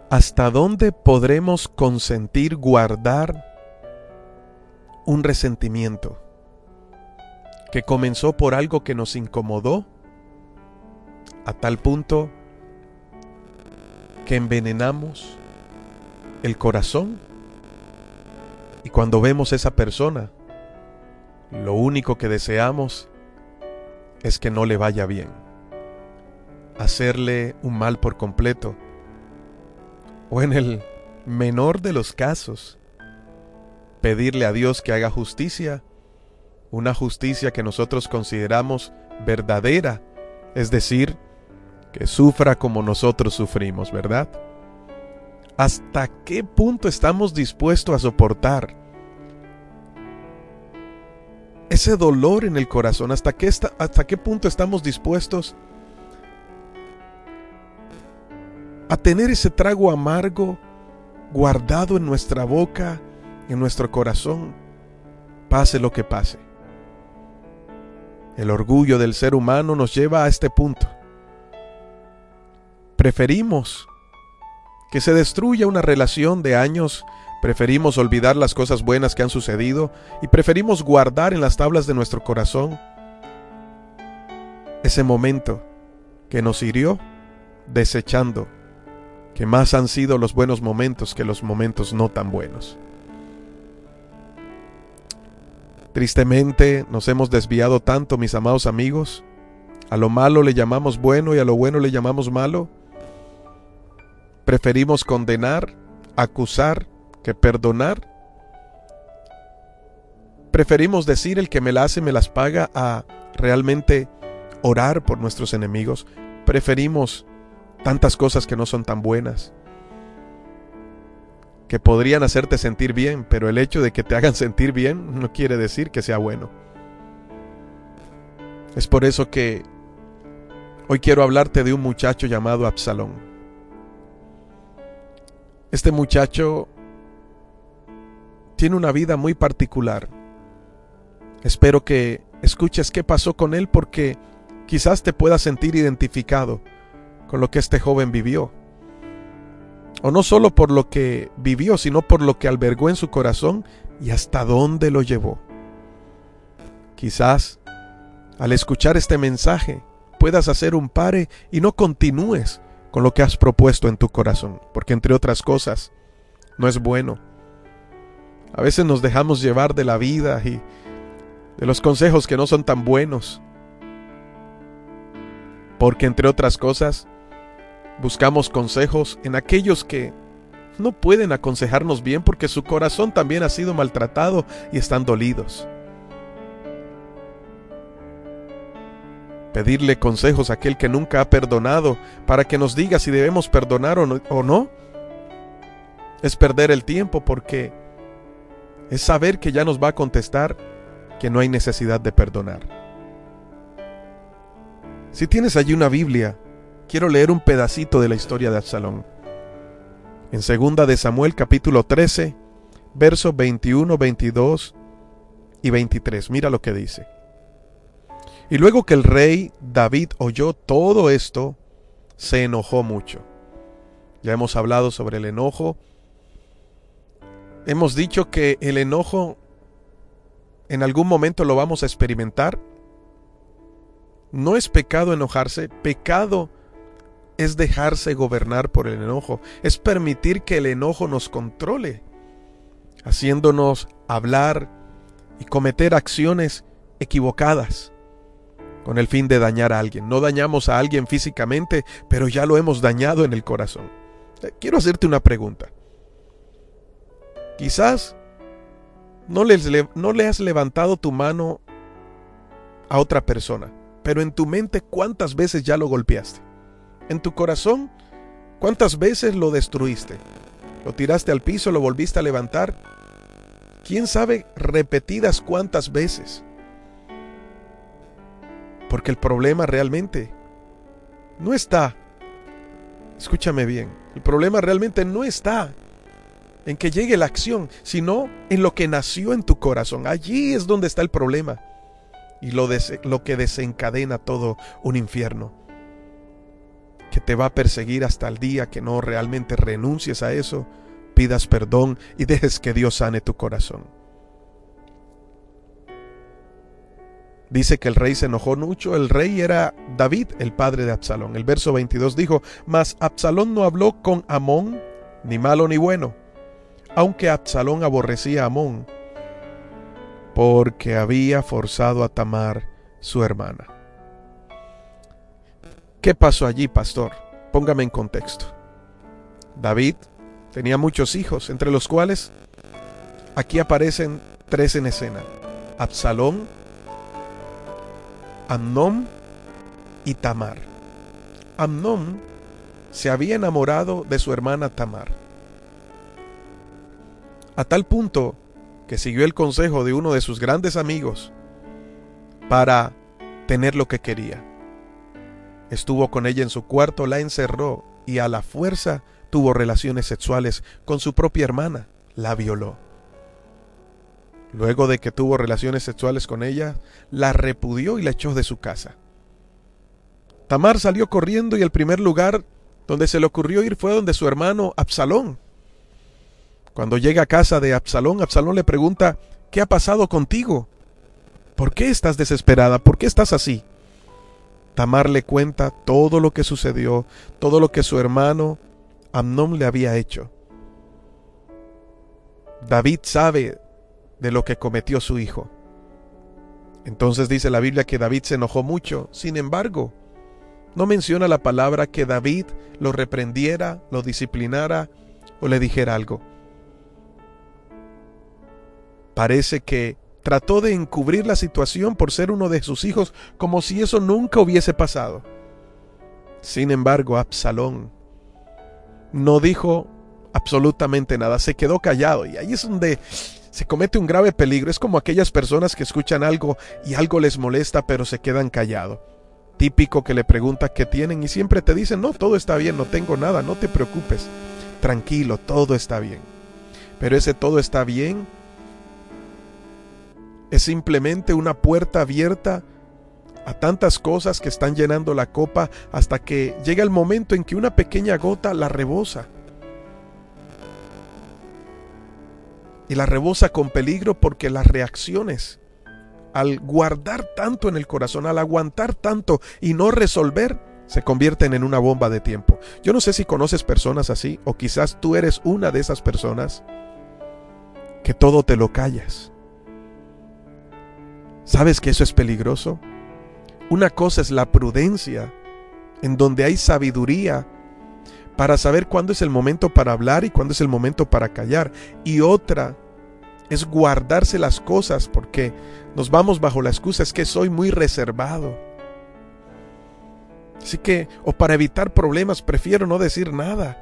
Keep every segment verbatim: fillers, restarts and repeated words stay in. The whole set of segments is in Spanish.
¿Hasta dónde podremos consentir guardar un resentimiento que comenzó por algo que nos incomodó a tal punto que envenenamos el corazón? Y cuando vemos a esa persona, lo único que deseamos es que no le vaya bien, hacerle un mal por completo, o en el menor de los casos, pedirle a Dios que haga justicia, una justicia que nosotros consideramos verdadera, es decir, que sufra como nosotros sufrimos, ¿verdad? ¿Hasta qué punto estamos dispuestos a soportar ese dolor en el corazón? ¿Hasta qué, está, hasta qué punto estamos dispuestos a tener ese trago amargo guardado en nuestra boca, en nuestro corazón, pase lo que pase? El orgullo del ser humano nos lleva a este punto. Preferimos que se destruya una relación de años, preferimos olvidar las cosas buenas que han sucedido y preferimos guardar en las tablas de nuestro corazón ese momento que nos hirió, desechando que más han sido los buenos momentos que los momentos no tan buenos. Tristemente nos hemos desviado tanto, mis amados amigos. A lo malo le llamamos bueno y a lo bueno le llamamos malo. Preferimos condenar, acusar, que perdonar. Preferimos decir el que me la hace me las paga a realmente orar por nuestros enemigos. Preferimos tantas cosas que no son tan buenas, que podrían hacerte sentir bien, pero el hecho de que te hagan sentir bien no quiere decir que sea bueno. Es por eso que hoy quiero hablarte de un muchacho llamado Absalón. Este muchacho tiene una vida muy particular. Espero que escuches qué pasó con él, porque quizás te puedas sentir identificado con lo que este joven vivió. O no solo por lo que vivió, sino por lo que albergó en su corazón y hasta dónde lo llevó. Quizás al escuchar este mensaje puedas hacer un pare y no continúes con lo que has propuesto en tu corazón, porque entre otras cosas no es bueno. A veces nos dejamos llevar de la vida y de los consejos que no son tan buenos, porque entre otras cosas buscamos consejos en aquellos que no pueden aconsejarnos bien porque su corazón también ha sido maltratado y están dolidos. Pedirle consejos a aquel que nunca ha perdonado para que nos diga si debemos perdonar o no, o no es perder el tiempo, porque es saber que ya nos va a contestar que no hay necesidad de perdonar. Si tienes allí una Biblia, quiero leer un pedacito de la historia de Absalón. En segunda de Samuel capítulo trece, versos veintiuno, veintidós y veintitrés. Mira lo que dice. Y luego que el rey David oyó todo esto, se enojó mucho. Ya hemos hablado sobre el enojo. Hemos dicho que el enojo en algún momento lo vamos a experimentar. No es pecado enojarse, pecado es dejarse gobernar por el enojo, es permitir que el enojo nos controle, haciéndonos hablar y cometer acciones equivocadas con el fin de dañar a alguien. No dañamos a alguien físicamente, pero ya lo hemos dañado en el corazón. Quiero hacerte una pregunta. Quizás no le, no le has levantado tu mano a otra persona, pero en tu mente, ¿cuántas veces ya lo golpeaste? En tu corazón, ¿cuántas veces lo destruiste? ¿Lo tiraste al piso, lo volviste a levantar? ¿Quién sabe repetidas cuántas veces? Porque el problema realmente no está, escúchame bien, el problema realmente no está en que llegue la acción, sino en lo que nació en tu corazón. Allí es donde está el problema y lo, des- lo que desencadena todo un infierno. que te va a perseguir hasta el día que no realmente renuncies a eso, pidas perdón y dejes que Dios sane tu corazón. Dice que el rey se enojó mucho. El rey era David, el padre de Absalón. El verso veintidós dijo: mas Absalón no habló con Amón, ni malo ni bueno, aunque Absalón aborrecía a Amón, porque había forzado a Tamar, su hermana. ¿Qué pasó allí, pastor? Póngame en contexto. David tenía muchos hijos, entre los cuales aquí aparecen tres en escena: Absalón, Amnón y Tamar. Amnón se había enamorado de su hermana Tamar, a tal punto que siguió el consejo de uno de sus grandes amigos para tener lo que quería. Estuvo con ella en su cuarto, la encerró y a la fuerza tuvo relaciones sexuales con su propia hermana, la violó. Luego de que tuvo relaciones sexuales con ella, la repudió y la echó de su casa. Tamar salió corriendo y el primer lugar donde se le ocurrió ir fue donde su hermano Absalón. Cuando llega a casa de Absalón, Absalón le pregunta: ¿qué ha pasado contigo? ¿Por qué estás desesperada? ¿Por qué estás así? Tamar le cuenta todo lo que sucedió, todo lo que su hermano Amnón le había hecho. David sabe de lo que cometió su hijo. Entonces dice la Biblia que David se enojó mucho. Sin embargo, no menciona la palabra que David lo reprendiera, lo disciplinara o le dijera algo. Parece que trató de encubrir la situación por ser uno de sus hijos, como si eso nunca hubiese pasado. Sin embargo, Absalón no dijo absolutamente nada, se quedó callado, y ahí es donde se comete un grave peligro. Es como aquellas personas que escuchan algo y algo les molesta, pero se quedan callados. Típico que le pregunta qué tienen y siempre te dicen: no, todo está bien, no tengo nada, no te preocupes, tranquilo, todo está bien. Pero ese todo está bien es simplemente una puerta abierta a tantas cosas que están llenando la copa, hasta que llega el momento en que una pequeña gota la rebosa. Y la rebosa con peligro, porque las reacciones, al guardar tanto en el corazón, al aguantar tanto y no resolver, se convierten en una bomba de tiempo. Yo no sé si conoces personas así, o quizás tú eres una de esas personas que todo te lo callas. ¿Sabes que eso es peligroso? Una cosa es la prudencia, en donde hay sabiduría para saber cuándo es el momento para hablar y cuándo es el momento para callar. Y otra es guardarse las cosas, porque nos vamos bajo la excusa: es que soy muy reservado. Así que, o para evitar problemas, prefiero no decir nada.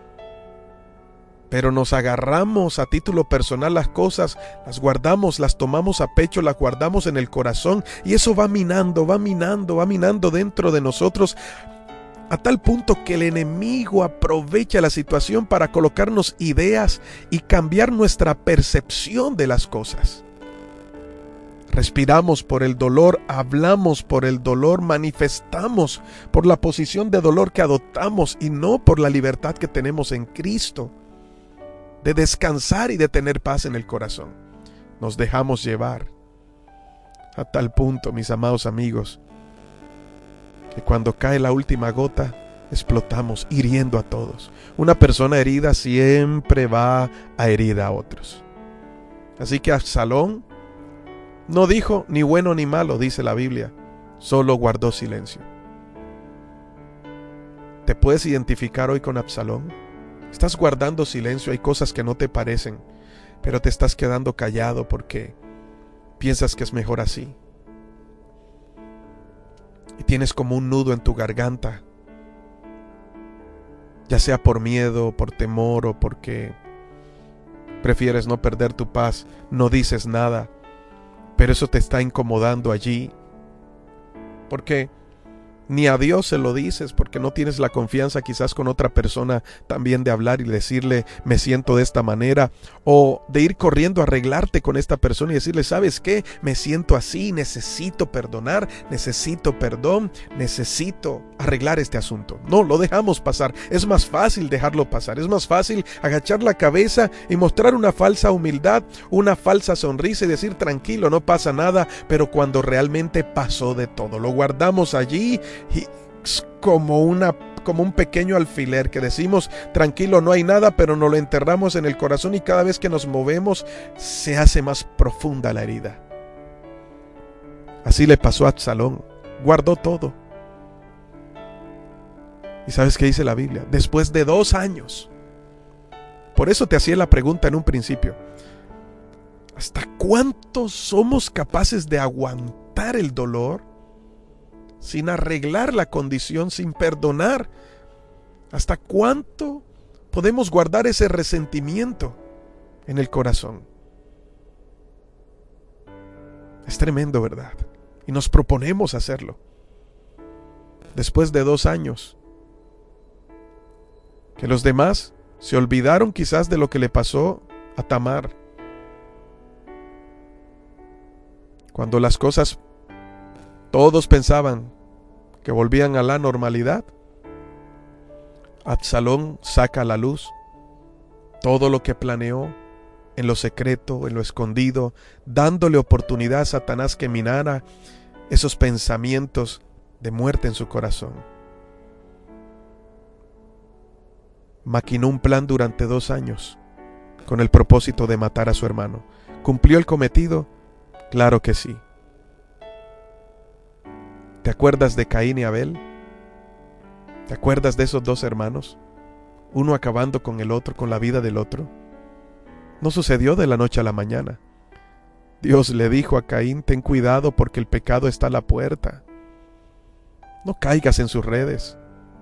Pero nos agarramos a título personal las cosas, las guardamos, las tomamos a pecho, las guardamos en el corazón, y eso va minando, va minando, va minando dentro de nosotros, a tal punto que el enemigo aprovecha la situación para colocarnos ideas y cambiar nuestra percepción de las cosas. Respiramos por el dolor, hablamos por el dolor, manifestamos por la posición de dolor que adoptamos y no por la libertad que tenemos en Cristo, de descansar y de tener paz en el corazón. Nos dejamos llevar a tal punto, mis amados amigos, que cuando cae la última gota, explotamos hiriendo a todos. Una persona herida siempre va a herir a otros. Así que Absalón no dijo ni bueno ni malo, dice la Biblia, solo guardó silencio. ¿Te puedes identificar hoy con Absalón? Estás guardando silencio, hay cosas que no te parecen, pero te estás quedando callado porque piensas que es mejor así. Y tienes como un nudo en tu garganta, ya sea por miedo, por temor o porque prefieres no perder tu paz. No dices nada, pero eso te está incomodando allí, porque Ni a Dios se lo dices porque no tienes la confianza quizás con otra persona también de hablar y decirle me siento de esta manera, o de ir corriendo a arreglarte con esta persona y decirle, ¿sabes qué? Me siento así, necesito perdonar, necesito perdón, necesito arreglar este asunto. No, lo dejamos pasar. Es más fácil dejarlo pasar, es más fácil agachar la cabeza y mostrar una falsa humildad, una falsa sonrisa y decir tranquilo, no pasa nada, pero cuando realmente pasó de todo, lo guardamos allí y como una como un pequeño alfiler que decimos tranquilo, no hay nada, pero nos lo enterramos en el corazón y cada vez que nos movemos se hace más profunda la herida. Así le pasó a Absalón, guardó todo. ¿Y sabes qué dice la Biblia? Después de dos años. Por eso te hacía la pregunta en un principio. ¿Hasta cuánto somos capaces de aguantar el dolor sin arreglar la condición, sin perdonar? ¿Hasta cuánto podemos guardar ese resentimiento en el corazón? Es tremendo, ¿verdad? Y nos proponemos hacerlo. Después de dos años, que los demás se olvidaron quizás de lo que le pasó a Tamar. Cuando las cosas, todos pensaban que volvían a la normalidad, Absalón saca a la luz todo lo que planeó en lo secreto, en lo escondido, dándole oportunidad a Satanás que minara esos pensamientos de muerte en su corazón. Maquinó un plan durante dos años con el propósito de matar a su hermano. ¿Cumplió el cometido? Claro que sí. ¿Te acuerdas de Caín y Abel? ¿Te acuerdas de esos dos hermanos? Uno acabando con el otro, con la vida del otro. No sucedió de la noche a la mañana. Dios le dijo a Caín, ten cuidado porque el pecado está a la puerta. No caigas en sus redes.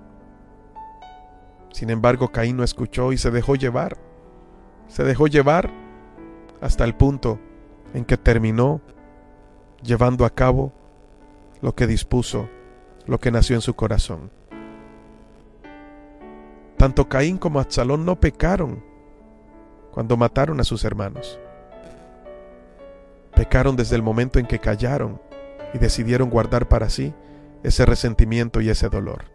Sin embargo, Caín no escuchó y se dejó llevar. Se dejó llevar hasta el punto en que terminó llevando a cabo lo que dispuso, lo que nació en su corazón. Tanto Caín como Absalón no pecaron cuando mataron a sus hermanos. Pecaron desde el momento en que callaron y decidieron guardar para sí ese resentimiento y ese dolor.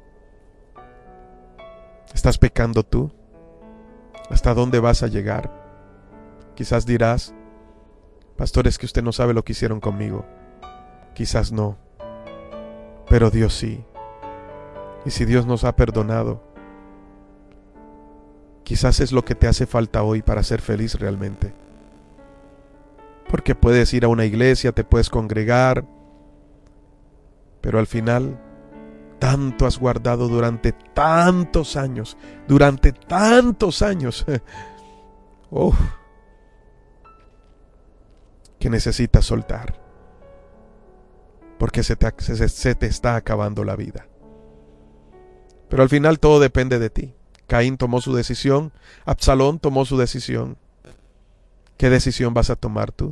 ¿Estás pecando tú? ¿Hasta dónde vas a llegar? Quizás dirás, pastor, es que usted no sabe lo que hicieron conmigo. Quizás no, pero Dios sí. Y si Dios nos ha perdonado, quizás es lo que te hace falta hoy para ser feliz realmente. Porque puedes ir a una iglesia, te puedes congregar, pero al final tanto has guardado durante tantos años, durante tantos años, oh, que necesitas soltar, porque se te, se, se te está acabando la vida. Pero al final todo depende de ti. Caín tomó su decisión, Absalón tomó su decisión. ¿Qué decisión vas a tomar tú?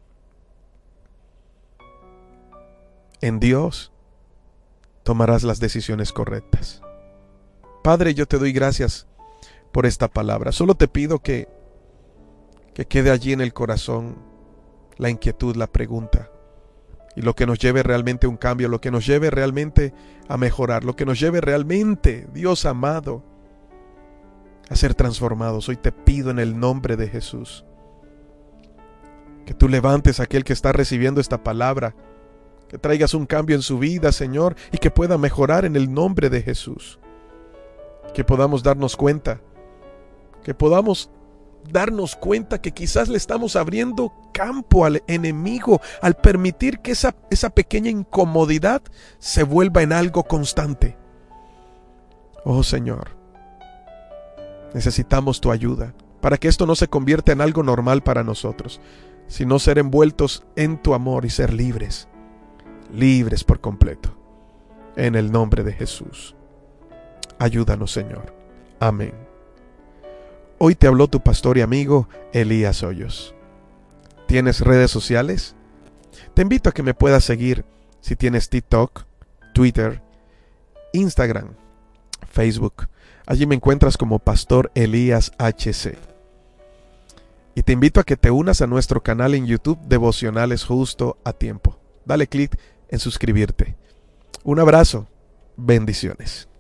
En Dios tomarás las decisiones correctas. Padre, yo te doy gracias por esta palabra. Solo te pido que, que quede allí en el corazón la inquietud, la pregunta, y lo que nos lleve realmente a un cambio, lo que nos lleve realmente a mejorar, lo que nos lleve realmente, Dios amado, a ser transformados. Hoy te pido en el nombre de Jesús que tú levantes a aquel que está recibiendo esta palabra, que traigas un cambio en su vida, Señor, y que pueda mejorar en el nombre de Jesús. Que podamos darnos cuenta, que podamos darnos cuenta que quizás le estamos abriendo campo al enemigo al permitir que esa, esa pequeña incomodidad se vuelva en algo constante. Oh Señor, necesitamos tu ayuda para que esto no se convierta en algo normal para nosotros, sino ser envueltos en tu amor y ser libres, libres por completo. En el nombre de Jesús. Ayúdanos, Señor. Amén. Hoy te habló tu pastor y amigo Elías Hoyos. ¿Tienes redes sociales? Te invito a que me puedas seguir si tienes TikTok, Twitter, Instagram, Facebook. Allí me encuentras como Pastor Elías H C. Y te invito a que te unas a nuestro canal en YouTube, Devocionales Justo a Tiempo. Dale clic en suscribirte. Un abrazo. Bendiciones.